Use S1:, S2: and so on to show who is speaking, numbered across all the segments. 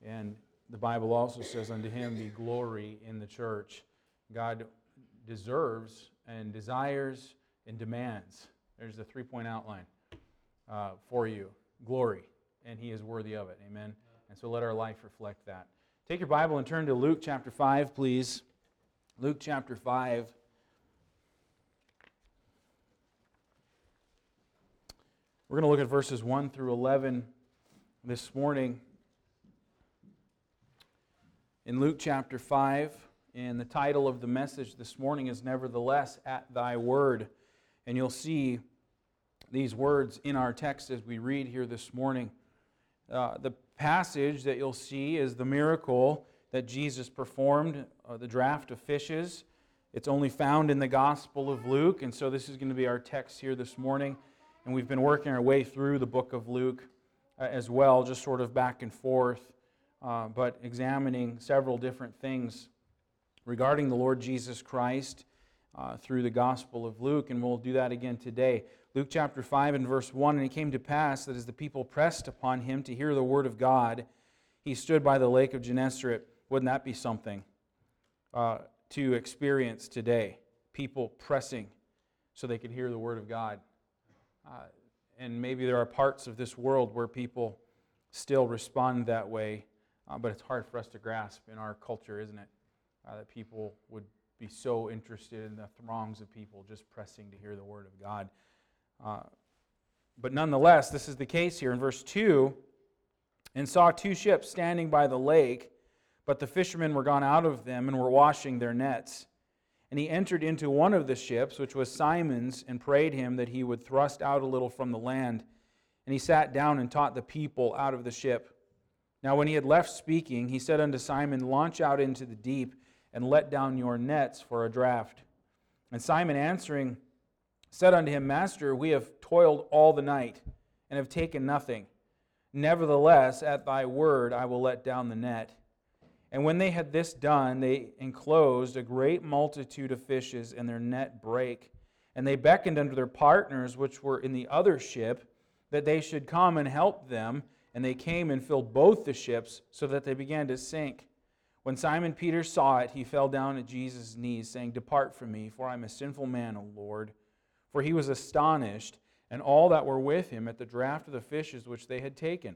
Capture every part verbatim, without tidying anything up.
S1: And the Bible also says, unto him be glory in the church. God deserves and desires and demands. There's the three-point outline uh, for you. Glory. And he is worthy of it. Amen. And so let our life reflect that. Take your Bible and turn to Luke chapter five, please. Luke chapter five. We're going to look at verses one through eleven this morning. In Luke chapter five, and the title of the message this morning is Nevertheless at Thy Word. And you'll see these words in our text as we read here this morning. Uh, the passage that you'll see is the miracle that Jesus performed, uh, the draught of fishes. It's only found in the Gospel of Luke, and so this is going to be our text here this morning. And we've been working our way through the book of Luke uh, as well, just sort of back and forth, uh, but examining several different things regarding the Lord Jesus Christ uh, through the Gospel of Luke, and we'll do that again today. Luke chapter five and verse one, and it came to pass that as the people pressed upon him to hear the word of God, he stood by the lake of Gennesaret. Wouldn't that be something uh, to experience today? People pressing so they could hear the word of God. Uh, and maybe there are parts of this world where people still respond that way, uh, but it's hard for us to grasp in our culture, isn't it? Uh, that people would be so interested in the throngs of people just pressing to hear the word of God. Uh, but nonetheless, this is the case here in verse two. And saw two ships standing by the lake, but the fishermen were gone out of them and were washing their nets. And he entered into one of the ships, which was Simon's, and prayed him that he would thrust out a little from the land. And he sat down and taught the people out of the ship. Now when he had left speaking, he said unto Simon, Launch out into the deep, and let down your nets for a draught. And Simon answering said unto him, Master, we have toiled all the night, and have taken nothing. Nevertheless, at thy word I will let down the net. And when they had this done, they enclosed a great multitude of fishes, and their net brake. And they beckoned unto their partners, which were in the other ship, that they should come and help them. And they came and filled both the ships, so that they began to sink. When Simon Peter saw it, he fell down at Jesus' knees, saying, Depart from me, for I am a sinful man, O Lord. For he was astonished, and all that were with him, at the draught of the fishes which they had taken.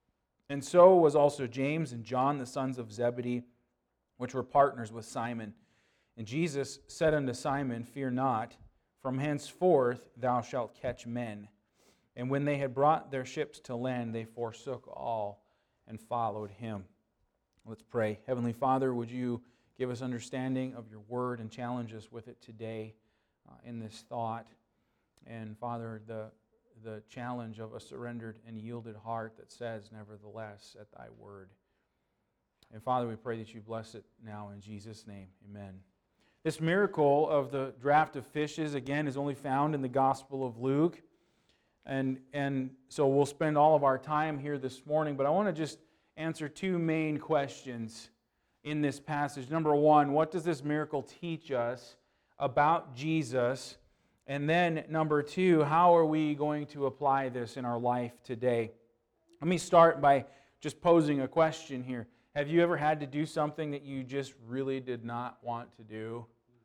S1: And so was also James and John, the sons of Zebedee, which were partners with Simon. And Jesus said unto Simon, Fear not, from henceforth thou shalt catch men. And when they had brought their ships to land, they forsook all and followed him. Let's pray. Heavenly Father, would you give us understanding of your word and challenge us with it today uh, in this thought. And Father, the the challenge of a surrendered and yielded heart that says, Nevertheless, at thy word. And Father, we pray that you bless it now in Jesus' name. Amen. This miracle of the draught of fishes, again, is only found in the Gospel of Luke. And, and so we'll spend all of our time here this morning, but I want to just answer two main questions in this passage. Number one, what does this miracle teach us about Jesus? And then, number two, how are we going to apply this in our life today? Let me start by just posing a question here. Have you ever had to do something that you just really did not want to do?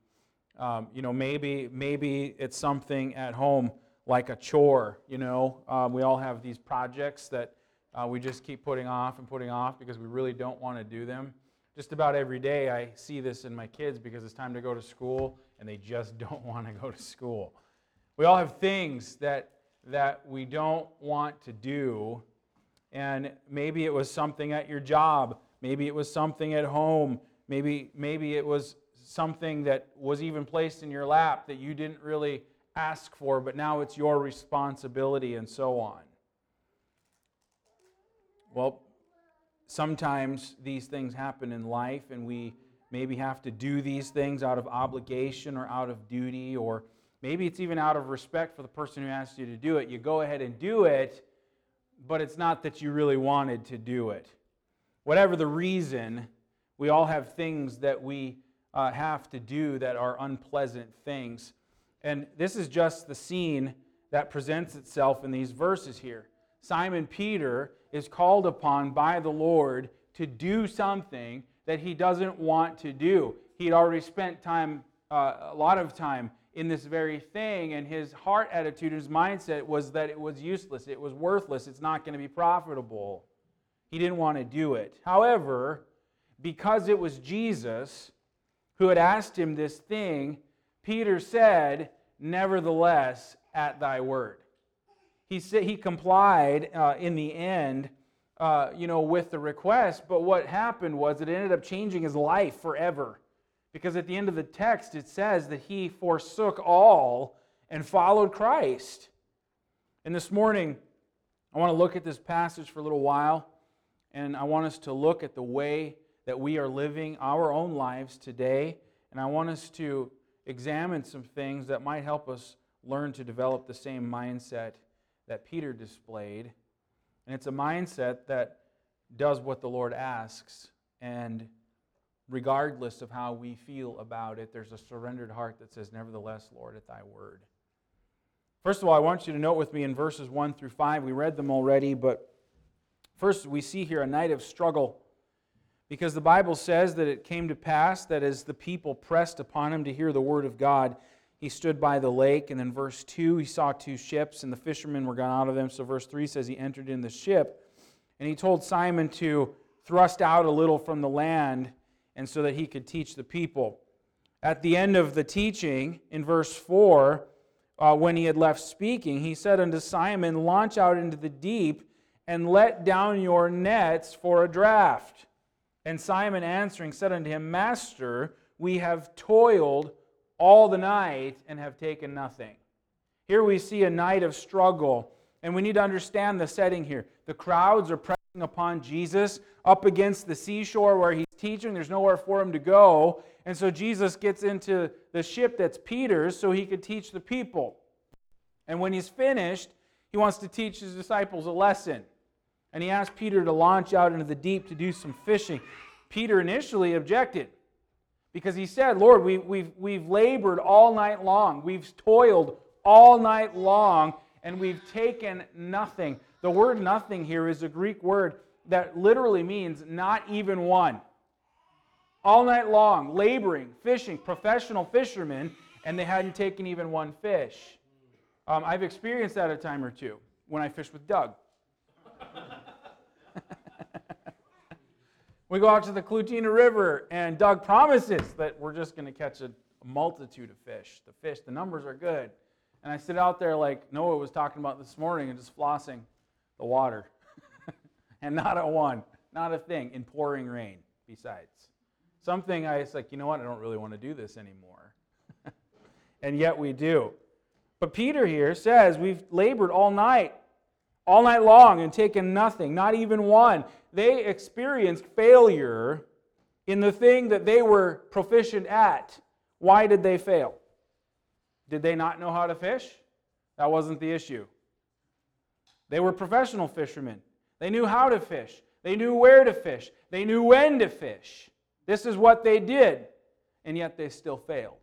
S1: Um, you know, maybe maybe it's something at home like a chore. You know, um, we all have these projects that uh, we just keep putting off and putting off because we really don't want to do them. Just about every day I see this in my kids because it's time to go to school and they just don't want to go to school. We all have things that that we don't want to do, and maybe it was something at your job, maybe it was something at home, maybe maybe it was something that was even placed in your lap that you didn't really ask for, but now it's your responsibility, and so on. Well, sometimes these things happen in life, and we maybe have to do these things out of obligation or out of duty, or maybe it's even out of respect for the person who asked you to do it. You go ahead and do it, but it's not that you really wanted to do it. Whatever the reason, we all have things that we uh, have to do that are unpleasant things. And this is just the scene that presents itself in these verses here. Simon Peter is called upon by the Lord to do something that he doesn't want to do. He'd already spent time, uh, a lot of time in this very thing, and his heart attitude, his mindset was that it was useless, it was worthless, it's not going to be profitable. He didn't want to do it. However, because it was Jesus who had asked him this thing, Peter said, "Nevertheless, at thy word." He said he complied uh, in the end, uh, you know, with the request. But what happened was it ended up changing his life forever, because at the end of the text it says that he forsook all and followed Christ. And this morning, I want to look at this passage for a little while, and I want us to look at the way that we are living our own lives today, and I want us to examine some things that might help us learn to develop the same mindset that Peter displayed. And it's a mindset that does what the Lord asks, and regardless of how we feel about it, there's a surrendered heart that says, "Nevertheless, Lord, at thy word." First of all, I want you to note with me in verses one through five. We read them already, but first we see here a night of struggle, because the Bible says that it came to pass that as the people pressed upon him to hear the word of God, he stood by the lake. And then verse two, he saw two ships, and the fishermen were gone out of them. So verse three says he entered in the ship, and he told Simon to thrust out a little from the land, and so that he could teach the people. At the end of the teaching, in verse four, uh, when he had left speaking, he said unto Simon, "Launch out into the deep, and let down your nets for a draught." And Simon answering said unto him, "Master, we have toiled all the night and have taken nothing." Here we see a night of struggle, and we need to understand the setting here. The crowds are pressing upon Jesus up against the seashore where he's teaching. There's nowhere for him to go, and so Jesus gets into the ship that's Peter's so he could teach the people. And when he's finished, he wants to teach his disciples a lesson. And he asked Peter to launch out into the deep to do some fishing. Peter initially objected, because he said, "Lord, we, we've, we've labored all night long. We've toiled all night long, and we've taken nothing." The word "nothing" here is a Greek word that literally means not even one. All night long, laboring, fishing, professional fishermen, and they hadn't taken even one fish. Um, I've experienced that a time or two when I fished with Doug. We go out to the Clutina River, and Doug promises that we're just going to catch a multitude of fish. The fish, the numbers are good. And I sit out there like Noah was talking about this morning and just flossing the water. And not a one, not a thing, in pouring rain besides. Something I was like, you know what, I don't really want to do this anymore. And yet we do. But Peter here says we've labored all night. All night long and taken nothing, not even one. They experienced failure in the thing that they were proficient at. Why did they fail? Did they not know how to fish? That wasn't the issue. They were professional fishermen. They knew how to fish. They knew where to fish. They knew when to fish. This is what they did, and yet they still failed.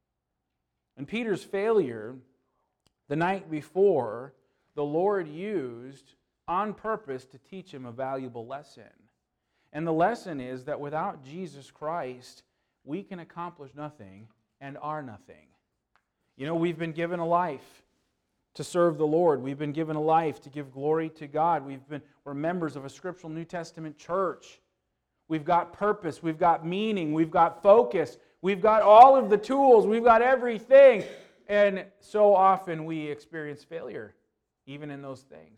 S1: And Peter's failure the night before, the Lord used on purpose to teach him a valuable lesson. And the lesson is that without Jesus Christ, we can accomplish nothing and are nothing. You know, we've been given a life to serve the Lord. We've been given a life to give glory to God. We've been, we're members of a scriptural New Testament church. We've got purpose. We've got meaning. We've got focus. We've got all of the tools. We've got everything. And so often we experience failure, even in those things.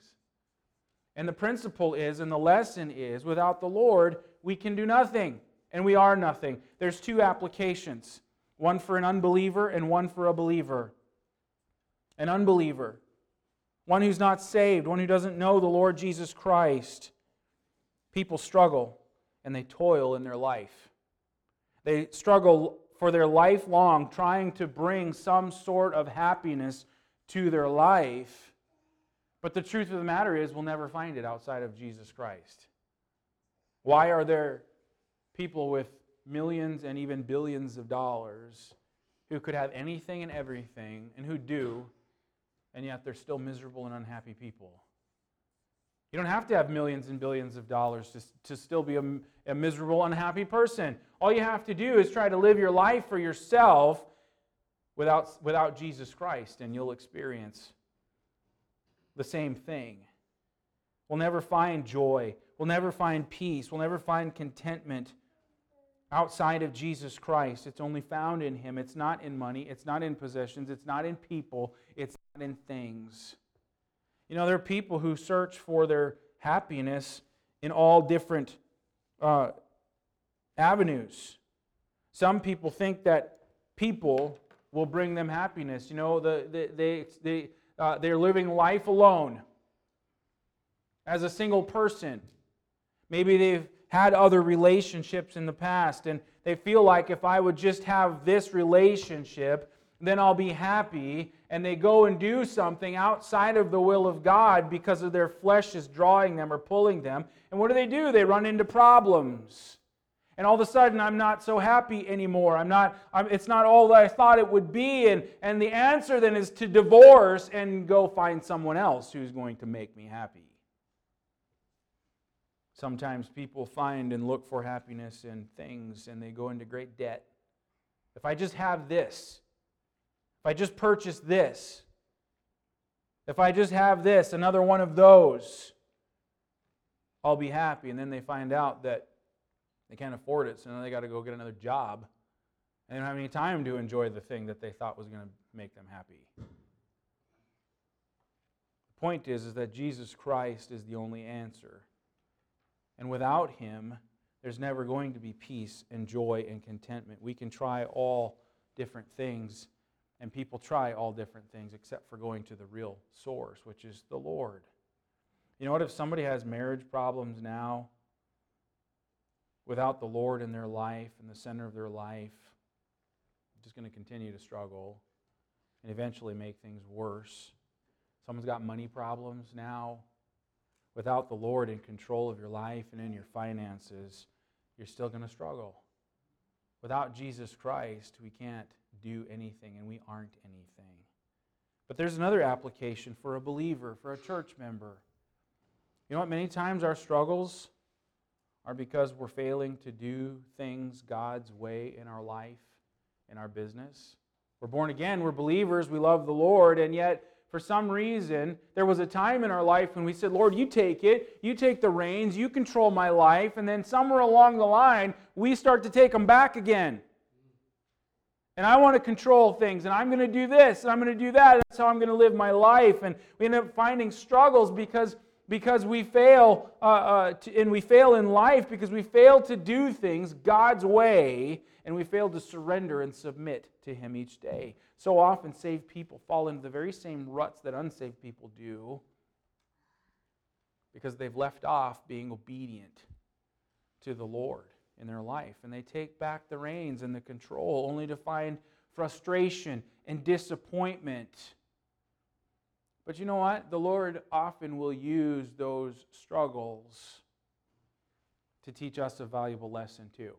S1: And the principle is, and the lesson is, without the Lord, we can do nothing, and we are nothing. There's two applications, one for an unbeliever and one for a believer. An unbeliever, one who's not saved, one who doesn't know the Lord Jesus Christ. People struggle, and they toil in their life. They struggle for their life long, trying to bring some sort of happiness to their life. But the truth of the matter is, we'll never find it outside of Jesus Christ. Why are there people with millions and even billions of dollars who could have anything and everything, and who do, and yet they're still miserable and unhappy people? You don't have to have millions and billions of dollars to, to still be a, a miserable, unhappy person. All you have to do is try to live your life for yourself without, without Jesus Christ, and you'll experience the same thing. We'll never find joy. We'll never find peace. We'll never find contentment outside of Jesus Christ. It's only found in Him. It's not in money. It's not in possessions. It's not in people. It's not in things. You know, there are people who search for their happiness in all different uh, avenues. Some people think that people will bring them happiness. You know, the, the, they, they, uh, they're living life alone as a single person. Maybe they've had other relationships in the past, and they feel like if I would just have this relationship, then I'll be happy, and they go and do something outside of the will of God because of their flesh is drawing them or pulling them. And what do they do? They run into problems. And all of a sudden, I'm not so happy anymore. I'm not. I'm, it's not all that I thought it would be. And, and the answer then is to divorce and go find someone else who's going to make me happy. Sometimes people find and look for happiness in things, and they go into great debt. If I just have this, if I just purchase this, if I just have this, another one of those, I'll be happy. And then they find out that they can't afford it, so now they got to go get another job. And they don't have any time to enjoy the thing that they thought was going to make them happy. The point is, is that Jesus Christ is the only answer. And without Him, there's never going to be peace and joy and contentment. We can try all different things, and people try all different things except for going to the real source, which is the Lord. You know what? If somebody has marriage problems now, without the Lord in their life, in the center of their life, they're just going to continue to struggle and eventually make things worse. Someone's got money problems now. Without the Lord in control of your life and in your finances, you're still going to struggle. Without Jesus Christ, we can't do anything, and we aren't anything. But there's another application for a believer, for a church member. You know what? Many times our struggles are because we're failing to do things God's way in our life, in our business. We're born again, we're believers, we love the Lord, and yet for some reason, there was a time in our life when we said, Lord, you take it, you take the reins, you control my life, and then somewhere along the line, we start to take them back again. And I want to control things, and I'm going to do this, and I'm going to do that, that's how I'm going to live my life. And we end up finding struggles because, because we fail, uh, uh, to, and we fail in life because we fail to do things God's way, and we fail to surrender and submit to Him each day. So often saved people fall into the very same ruts that unsaved people do because they've left off being obedient to the Lord in their life. And they take back the reins and the control only to find frustration and disappointment. But you know what? The Lord often will use those struggles to teach us a valuable lesson too.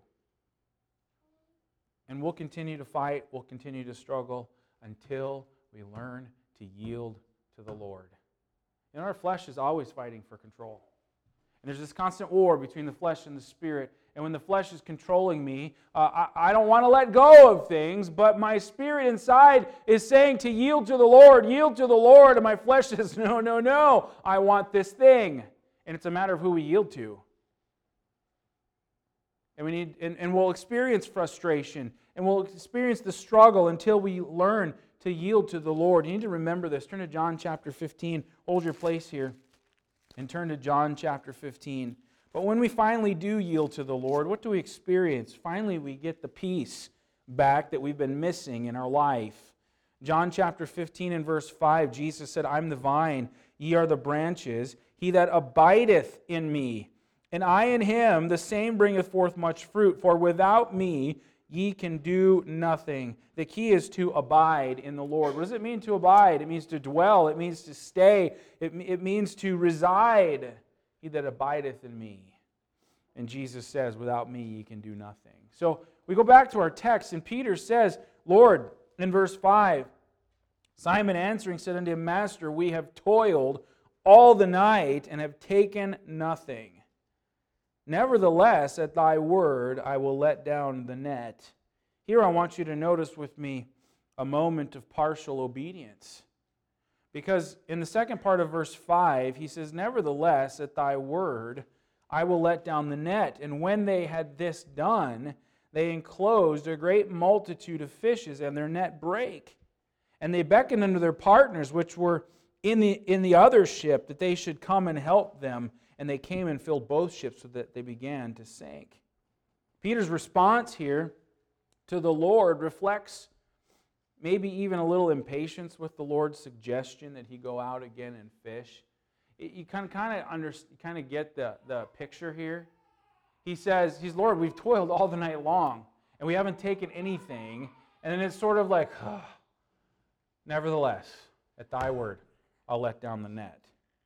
S1: And we'll continue to fight, we'll continue to struggle until we learn to yield to the Lord. And our flesh is always fighting for control. And there's this constant war between the flesh and the spirit. And when the flesh is controlling me, uh, I, I don't want to let go of things, but my spirit inside is saying to yield to the Lord, yield to the Lord, and my flesh says, no, no, no, I want this thing. And it's a matter of who we yield to. And we need, and, and we'll experience frustration, and we'll experience the struggle until we learn to yield to the Lord. You need to remember this. Turn to John chapter fifteen. Hold your place here, and turn to John chapter fifteen. But when we finally do yield to the Lord, what do we experience? Finally, we get the peace back that we've been missing in our life. John chapter fifteen and verse five, Jesus said, I'm the vine, ye are the branches. He that abideth in me, and I in him, the same bringeth forth much fruit. For without me ye can do nothing. The key is to abide in the Lord. What does it mean to abide? It means to dwell. It means to stay. It, it means to reside. He that abideth in me. And Jesus says, without me ye can do nothing. So we go back to our text, and Peter says, Lord, in verse five, Simon answering said unto him, Master, we have toiled all the night and have taken nothing. Nevertheless, at thy word I will let down the net." Here I want you to notice with me a moment of partial obedience. Because in the second part of verse five, he says, "Nevertheless, at thy word I will let down the net." And when they had this done, they enclosed a great multitude of fishes, and their net brake. And they beckoned unto their partners, which were in the, in the other ship, that they should come and help them. And they came and filled both ships, so that they began to sink. Peter's response here to the Lord reflects maybe even a little impatience with the Lord's suggestion that he go out again and fish. You kind of kind of under, kind of get the, the picture here. He says, "He's Lord, we've toiled all the night long, and we haven't taken anything." And then it's sort of like, oh, "Nevertheless, at thy word, I'll let down the net."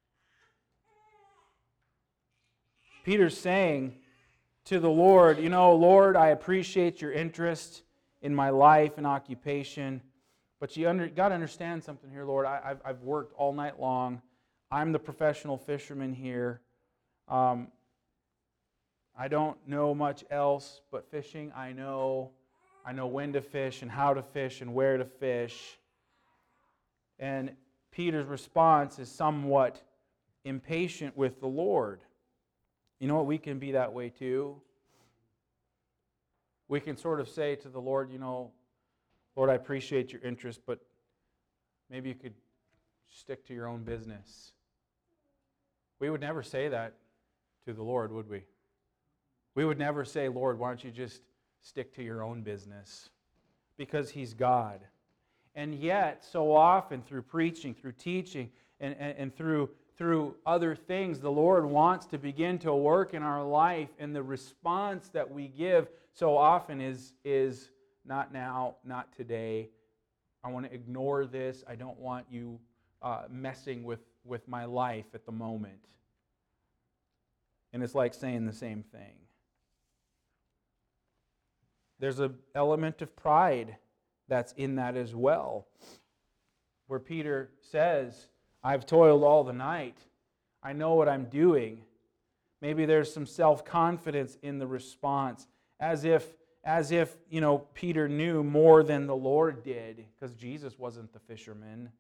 S1: Peter's saying to the Lord, "You know, Lord, I appreciate your interest in my life and occupation, but you under, got to understand something here, Lord. I, I've, I've worked all night long. I'm the professional fisherman here. Um, I don't know much else but fishing. I know, I know when to fish and how to fish and where to fish." And Peter's response is somewhat impatient with the Lord. You know what? We can be that way too. We can sort of say to the Lord, "You know, Lord, I appreciate your interest, but maybe you could stick to your own business." We would never say that to the Lord, would we? We would never say, "Lord, why don't you just stick to your own business?" Because He's God. And yet, so often through preaching, through teaching, and, and, and through, through other things, the Lord wants to begin to work in our life, and the response that we give so often is, is not now, not today. I want to ignore this. I don't want you uh, messing with, with my life at the moment. And it's like saying the same thing. There's an element of pride that's in that as well, where Peter says, "I've toiled all the night. I know what I'm doing." Maybe there's some self-confidence in the response, as if, as if, you know, Peter knew more than the Lord did, because Jesus wasn't the fisherman.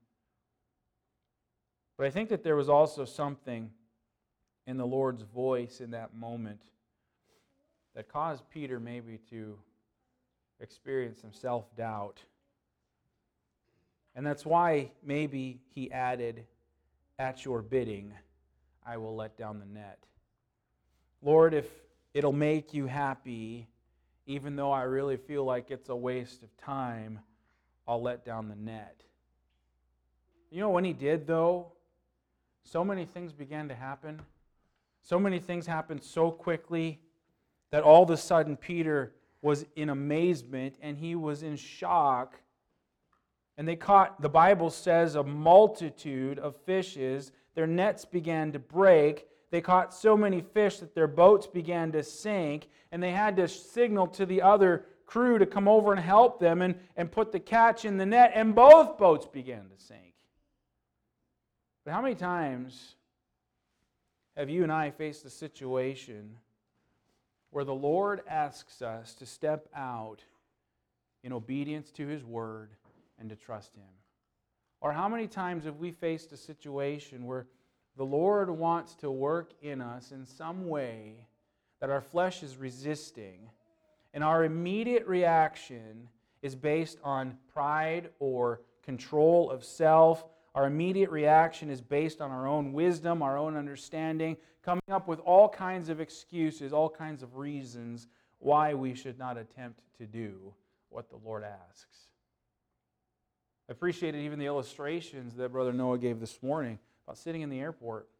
S1: But I think that there was also something in the Lord's voice in that moment that caused Peter maybe to experience some self-doubt. And that's why maybe he added, "At your bidding, I will let down the net." Lord, if it'll make you happy, even though I really feel like it's a waste of time, I'll let down the net. You know, when he did, though, so many things began to happen. So many things happened so quickly that all of a sudden Peter was in amazement and he was in shock. And they caught, the Bible says, a multitude of fishes. Their nets began to break. They caught so many fish that their boats began to sink, and they had to signal to the other crew to come over and help them and, and put the catch in the net, and both boats began to sink. But how many times have you and I faced a situation where the Lord asks us to step out in obedience to His Word and to trust Him? Or how many times have we faced a situation where the Lord wants to work in us in some way that our flesh is resisting, and our immediate reaction is based on pride or control of self? Our immediate reaction is based on our own wisdom, our own understanding, coming up with all kinds of excuses, all kinds of reasons why we should not attempt to do what the Lord asks. I appreciated even the illustrations that Brother Noah gave this morning about sitting in the airport.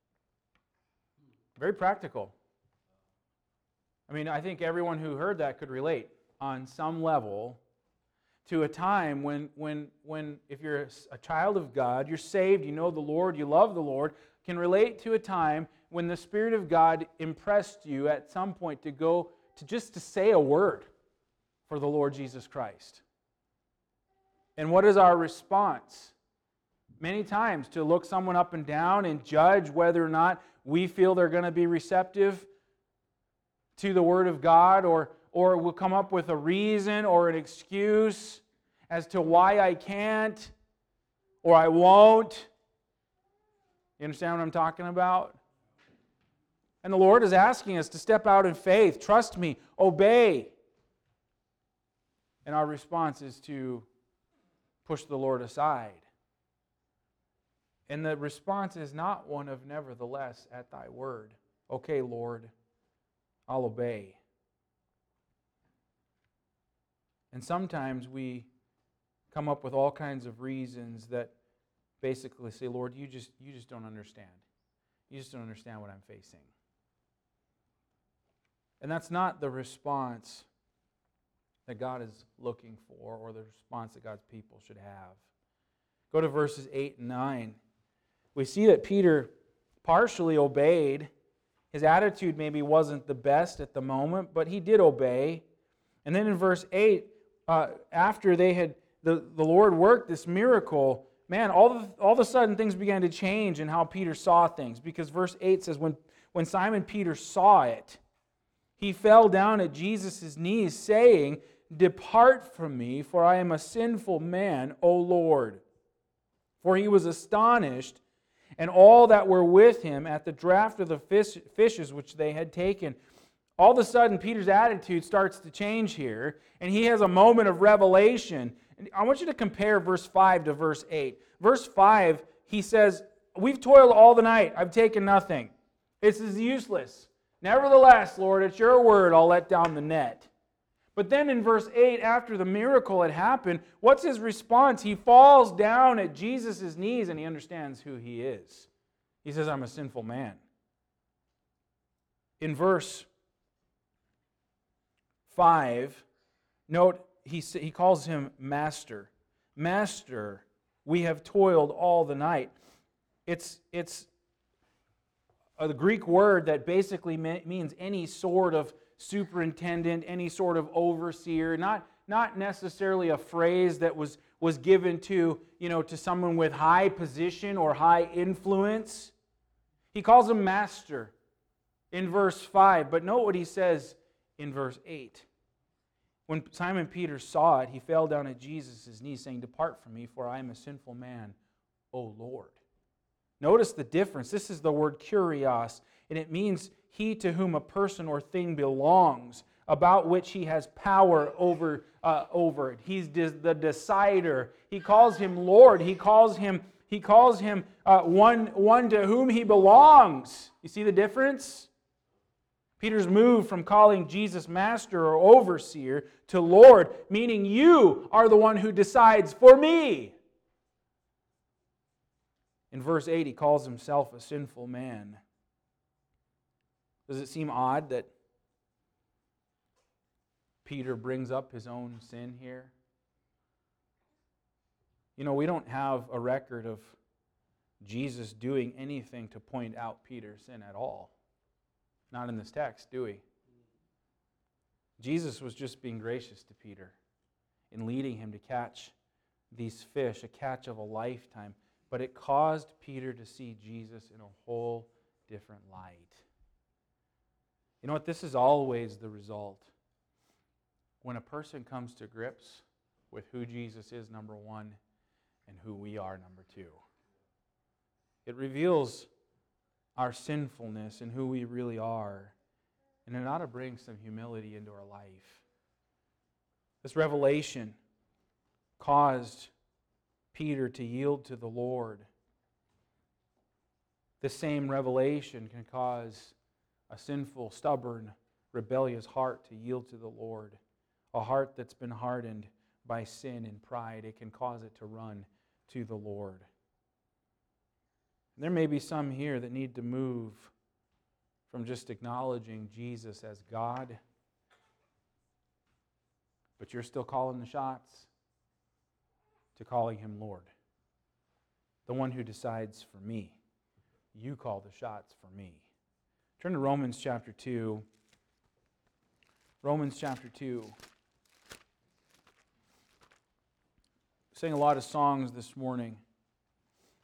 S1: Very practical. I mean, I think everyone who heard that could relate on some level to a time when, when, when if you're a child of God, you're saved, you know the Lord, you love the Lord, can relate to a time when the Spirit of God impressed you at some point to go, to just to say a word for the Lord Jesus Christ. And what is our response? many times to look someone up and down and judge whether or not we feel they're going to be receptive to the Word of God, or, or we'll come up with a reason or an excuse as to why I can't or I won't. You understand what I'm talking about? And the Lord is asking us to step out in faith, trust me, obey. And our response is to push the Lord aside. And the response is not one of nevertheless at thy word. Okay, Lord, I'll obey. And sometimes we come up with all kinds of reasons that basically say, Lord, you just, you just don't understand. You just don't understand what I'm facing. And that's not the response that God is looking for, or the response that God's people should have. Go to verses eight and nine. We see that Peter partially obeyed. His attitude maybe wasn't the best at the moment, but he did obey. And then in verse eight, uh, after they had the, the Lord worked this miracle, man, all of, all of a sudden things began to change in how Peter saw things. Because verse eight says, when, when Simon Peter saw it, he fell down at Jesus' knees, saying, "Depart from me, for I am a sinful man, O Lord." For he was astonished, and all that were with him, at the draught of the fish, fishes which they had taken. All of a sudden, Peter's attitude starts to change here, and he has a moment of revelation. And I want you to compare verse five to verse eight. Verse five, he says, "We've toiled all the night. I've taken nothing. This is useless. Nevertheless, Lord, at your word, I'll let down the net." But then in verse eight, after the miracle had happened, what's his response? He falls down at Jesus' knees and he understands who he is. He says, "I'm a sinful man." In verse five, note he, he calls him Master. Master, we have toiled all the night. It's, it's a Greek word that basically means any sort of superintendent, any sort of overseer, not, not necessarily a phrase that was, was given to, you know, to someone with high position or high influence. He calls him master in verse five, but note what he says in verse eight. When Simon Peter saw it, he fell down at Jesus' knees, saying, "Depart from me, for I am a sinful man, O Lord." Notice the difference. This is the word kurios, and it means he to whom a person or thing belongs, about which he has power over, uh, over it. He's the decider. He calls him Lord. He calls him, he calls him uh, one, one to whom he belongs. You see the difference? Peter's moved from calling Jesus Master or Overseer to Lord, meaning you are the one who decides for me. In verse eight, he calls himself a sinful man. Does it seem odd that Peter brings up his own sin here? You know, we don't have a record of Jesus doing anything to point out Peter's sin at all. Not in this text, do we? Jesus was just being gracious to Peter in leading him to catch these fish, a catch of a lifetime. But it caused Peter to see Jesus in a whole different light. You know what? This is always the result. When a person comes to grips with who Jesus is, number one, and who we are, number two. It reveals our sinfulness and who we really are. And it ought to bring some humility into our life. This revelation caused Peter to yield to the Lord. The same revelation can cause a sinful, stubborn, rebellious heart to yield to the Lord. A heart that's been hardened by sin and pride, it can cause it to run to the Lord. There may be some here that need to move from just acknowledging Jesus as God, but you're still calling the shots, to calling Him Lord. The one who decides for me. You call the shots for me. Turn to Romans chapter two. Romans chapter two. We sang a lot of songs this morning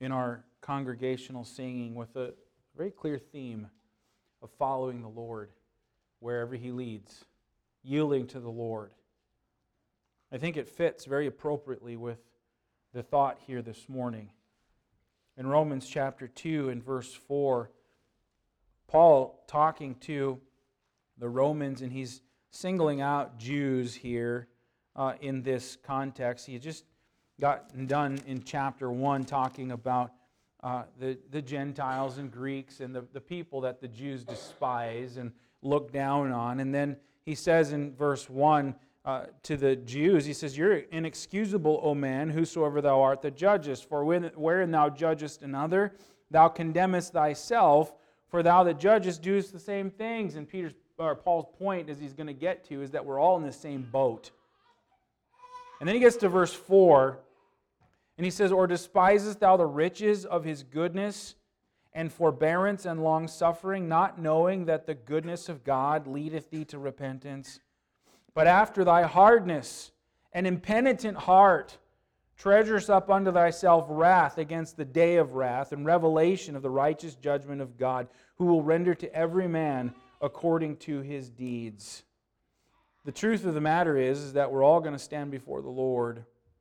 S1: in our congregational singing with a very clear theme of following the Lord wherever He leads, yielding to the Lord. I think it fits very appropriately with the thought here this morning. In Romans chapter two and verse four, Paul talking to the Romans, and he's singling out Jews here uh, in this context. He had just gotten done in chapter one talking about uh, the, the Gentiles and Greeks and the, the people that the Jews despise and look down on. And then he says in verse one uh, to the Jews, he says, "You're inexcusable, O man, whosoever thou art that judgest. For when, wherein thou judgest another, thou condemnest thyself, for thou that judgest doest the same things." And Peter's or Paul's point, as he's going to get to, is that we're all in the same boat. And then he gets to verse four, and he says, "Or despisest thou the riches of His goodness and forbearance and long-suffering, not knowing that the goodness of God leadeth thee to repentance? But after thy hardness and impenitent heart treasurest up unto thyself wrath against the day of wrath and revelation of the righteous judgment of God, who will render to every man according to his deeds." The truth of the matter is, is that we're all going to stand before the Lord.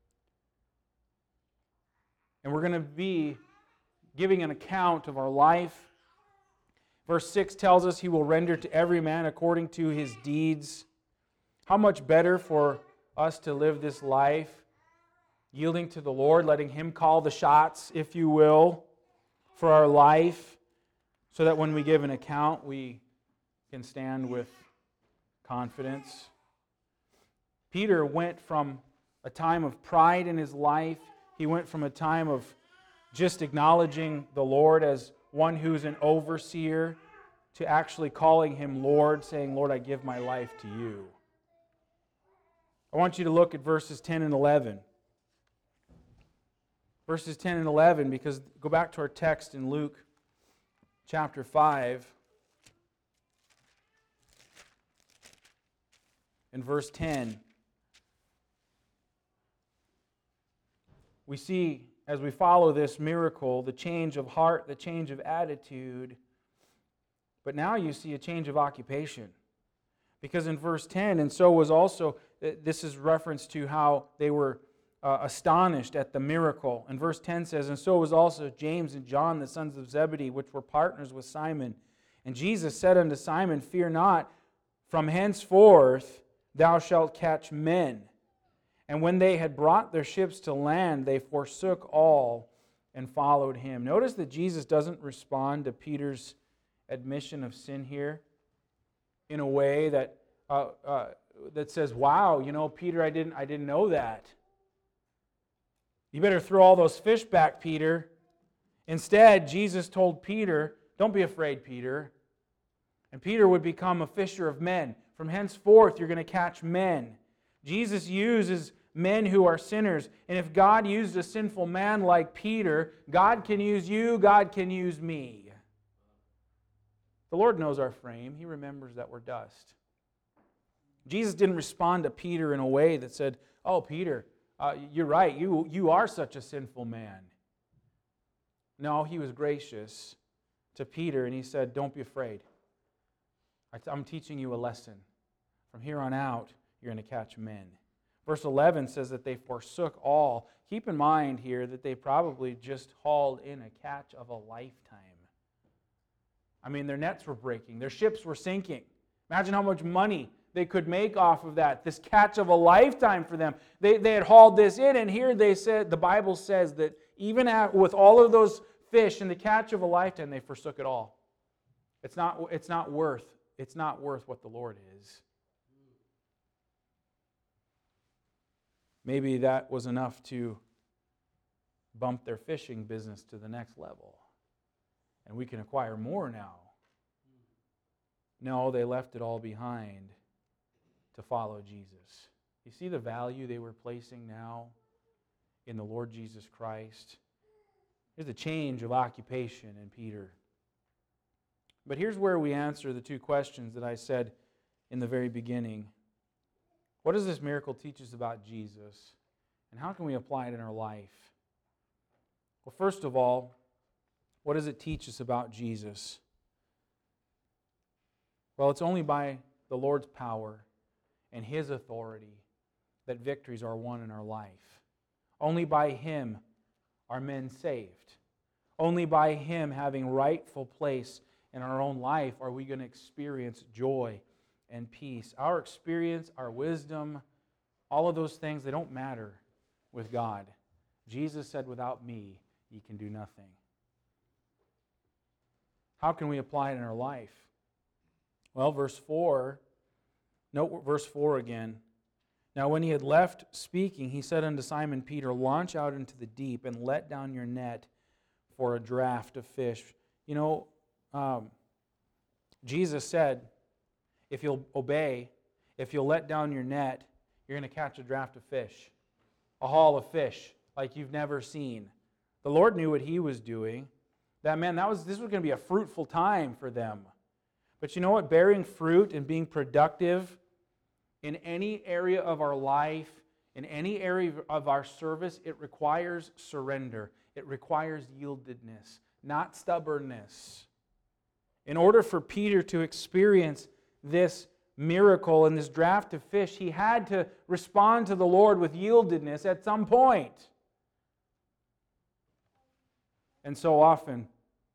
S1: And we're going to be giving an account of our life. Verse six tells us He will render to every man according to his deeds. How much better for us to live this life yielding to the Lord, letting Him call the shots, if you will, for our life, so that when we give an account, we can stand with confidence. Peter went from a time of pride in his life. He went from a time of just acknowledging the Lord as one who's an overseer to actually calling Him Lord, saying, "Lord, I give my life to You." I want you to look at verses ten and eleven. Verses ten and eleven, because go back to our text in Luke chapter five. In verse ten, we see, as we follow this miracle, the change of heart, the change of attitude. But now you see a change of occupation. Because in verse ten, and so was also, this is reference to how they were uh, astonished at the miracle. And verse ten says, "And so was also James and John, the sons of Zebedee, which were partners with Simon. And Jesus said unto Simon, Fear not, from henceforth thou shalt catch men. And when they had brought their ships to land, they forsook all and followed Him." Notice that Jesus doesn't respond to Peter's admission of sin here in a way that uh, uh, that says, "Wow, you know, Peter, I didn't, I didn't know that. You better throw all those fish back, Peter." Instead, Jesus told Peter, "Don't be afraid, Peter." And Peter would become a fisher of men. From henceforth, you're going to catch men. Jesus uses men who are sinners. And if God used a sinful man like Peter, God can use you, God can use me. The Lord knows our frame. He remembers that we're dust. Jesus didn't respond to Peter in a way that said, "Oh, Peter, uh, you're right, you, you are such a sinful man." No, He was gracious to Peter and He said, "Don't be afraid. I'm teaching you a lesson. From here on out, you're going to catch men." Verse eleven says that they forsook all. Keep in mind here that they probably just hauled in a catch of a lifetime. I mean, their nets were breaking. Their ships were sinking. Imagine how much money they could make off of that. This catch of a lifetime for them. They, they had hauled this in, and here they said, the Bible says that even at, with all of those fish and the catch of a lifetime, they forsook it all. It's not, it's not worth It's not worth what the Lord is. Maybe that was enough to bump their fishing business to the next level. And we can acquire more now. No, they left it all behind to follow Jesus. You see the value they were placing now in the Lord Jesus Christ? There's a change of occupation in Peter. But here's where we answer the two questions that I said in the very beginning. What does this miracle teach us about Jesus? And how can we apply it in our life? Well, first of all, what does it teach us about Jesus? Well, it's only by the Lord's power and His authority that victories are won in our life. Only by Him are men saved. Only by Him having rightful place in our own life are we going to experience joy and peace. Our experience, our wisdom, all of those things, they don't matter with God. Jesus said, "Without me, ye can do nothing." How can we apply it in our life? Well, verse four, note verse four again. Now when he had left speaking, he said unto Simon Peter, "Launch out into the deep and let down your net for a draught of fish." You know, um, Jesus said, if you'll obey, if you'll let down your net, you're going to catch a draught of fish, a haul of fish like you've never seen. The Lord knew what He was doing. That man, that was this was going to be a fruitful time for them. But you know what? Bearing fruit and being productive in any area of our life, in any area of our service, it requires surrender. It requires yieldedness, not stubbornness. In order for Peter to experience this miracle and this draught of fish, he had to respond to the Lord with yieldedness at some point. And so often,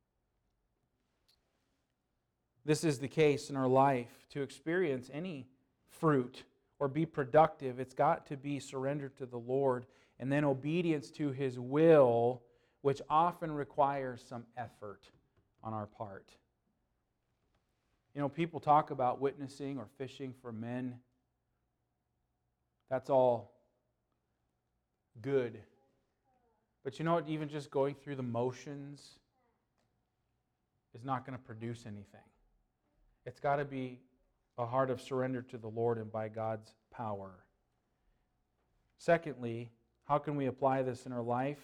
S1: this is the case in our life. To experience any fruit or be productive, it's got to be surrendered to the Lord and then obedience to His will, which often requires some effort on our part. You know, people talk about witnessing or fishing for men. That's all good. But you know what? Even just going through the motions is not going to produce anything. It's got to be a heart of surrender to the Lord and by God's power. Secondly, how can we apply this in our life?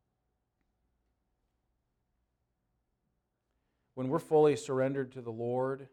S1: When we're fully surrendered to the Lord,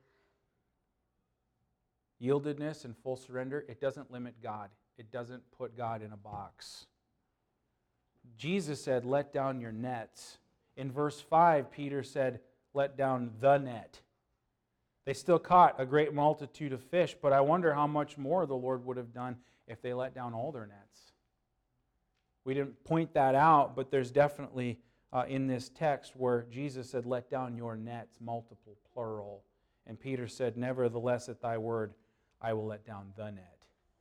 S1: yieldedness and full surrender, it doesn't limit God. It doesn't put God in a box. Jesus said, "Let down your nets." In verse five, Peter said, "Let down the net." They still caught a great multitude of fish, but I wonder how much more the Lord would have done if they let down all their nets. We didn't point that out, but there's definitely uh, in this text where Jesus said, "Let down your nets," multiple, plural. And Peter said, "Nevertheless, at thy word, I will let down the net."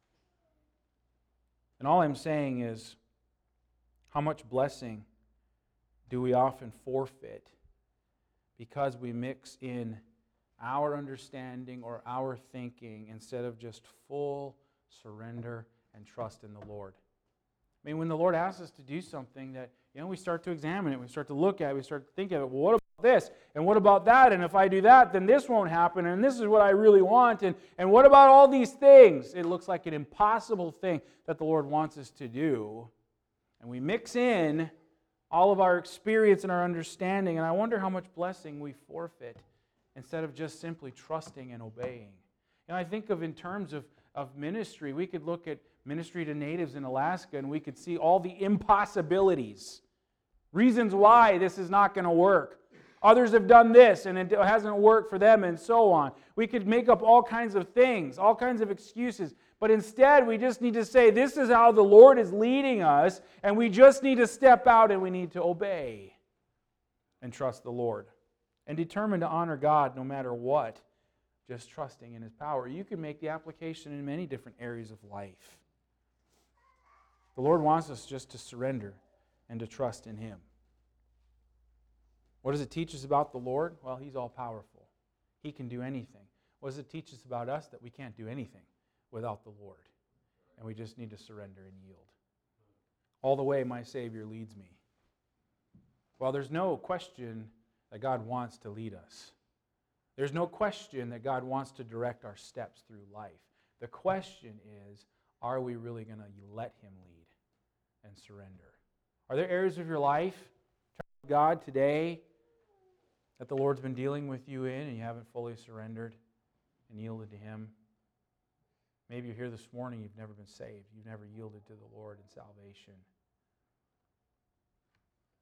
S1: And all I'm saying is, how much blessing do we often forfeit because we mix in our understanding or our thinking instead of just full surrender and trust in the Lord? I mean, when the Lord asks us to do something that, you know, we start to examine it, we start to look at it, we start to think of it, well, what about this? And what about that? And if I do that, then this won't happen, and this is what I really want, and, and what about all these things? It looks like an impossible thing that the Lord wants us to do. And we mix in all of our experience and our understanding, and I wonder how much blessing we forfeit instead of just simply trusting and obeying. And I think of in terms of, of ministry, we could look at ministry to natives in Alaska and we could see all the impossibilities, reasons why this is not going to work. Others have done this and it hasn't worked for them and so on. We could make up all kinds of things, all kinds of excuses, but instead we just need to say this is how the Lord is leading us, and we just need to step out and we need to obey and trust the Lord. And determined to honor God no matter what, just trusting in His power. You can make the application in many different areas of life. The Lord wants us just to surrender and to trust in Him. What does it teach us about the Lord? Well, He's all-powerful. He can do anything. What does it teach us about us? That we can't do anything without the Lord. And we just need to surrender and yield. All the way my Savior leads me. Well, there's no question that God wants to lead us. There's no question that God wants to direct our steps through life. The question is, are we really going to let Him lead and surrender? Are there areas of your life, God, today that the Lord's been dealing with you in and you haven't fully surrendered and yielded to Him? Maybe you're here this morning, you've never been saved. You've never yielded to the Lord in salvation.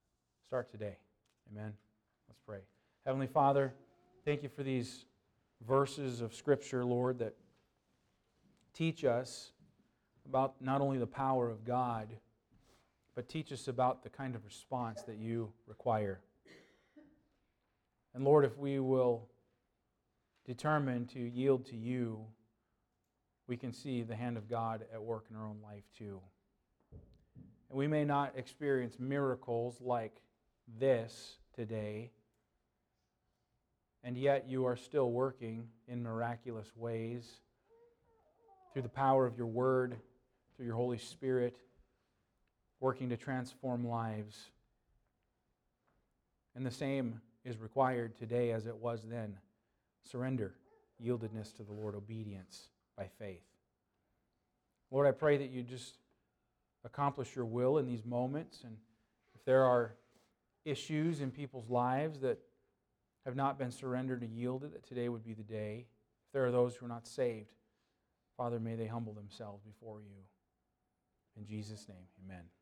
S1: start today. Amen. Let's pray. Heavenly Father, thank you for these verses of Scripture, Lord, that teach us about not only the power of God, but teach us about the kind of response that you require. And Lord, if we will determine to yield to you, we can see the hand of God at work in our own life too. And we may not experience miracles like this today, and yet you are still working in miraculous ways through the power of your Word, through your Holy Spirit, working to transform lives. And the same is required today as it was then. Surrender, yieldedness to the Lord, obedience by faith. Lord, I pray that you just accomplish your will in these moments. And if there are issues in people's lives that have not been surrendered or yielded, that today would be the day. If there are those who are not saved, Father, may they humble themselves before you. In Jesus' name, amen.